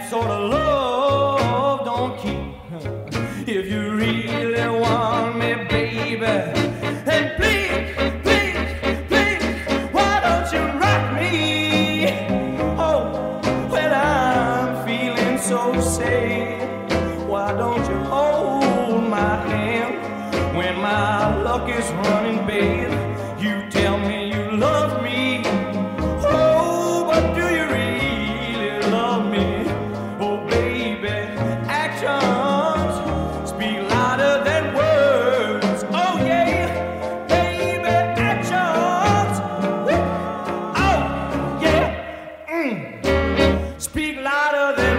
that sort of love don't keep. If you really want me, baby, and please, please, please, why don't you rock me? Oh, when I'm feeling so sad, why don't you hold my hand? When my luck is running bad, you tell me you love me. Oh, but do you really love me? Oh, baby, actions speak louder than words. Oh, yeah, baby, actions. Woo. Oh, yeah, speak louder than